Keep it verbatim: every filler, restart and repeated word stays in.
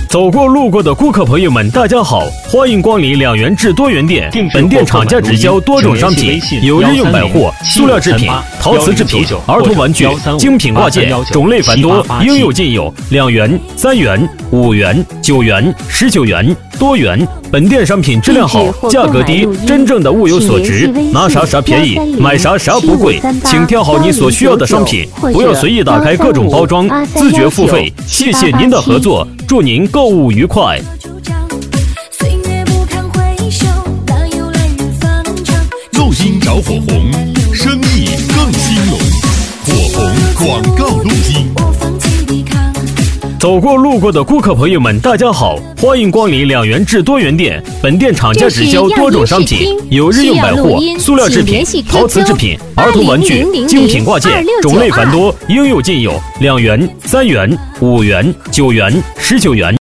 走过路过的顾客朋友们，大家好，欢迎光临两元至多元店。本店厂家直销多种商品，有日用百货、塑料制品、陶瓷制品、儿童玩具、精品挂件，种类繁多，应有尽有。两元、三元、五元、九元、十九元，多元。本店商品质量好，价格低，真正的物有所值，拿啥啥便宜，买啥啥不贵。请挑好你所需要的商品，不要随意打开各种包装，自觉付费。谢谢您的合作，祝您购物愉快。 录音找火红，生意更兴隆。火红广告录音。 走过路过的顾客朋友们，大家好，欢迎光临两元至多元店。本店厂家直销多种商品，有日用百货、塑料制品、陶瓷制品、儿童玩具、精品挂件，种类繁多，应有尽有。两元、三元、五元、九元、十九元。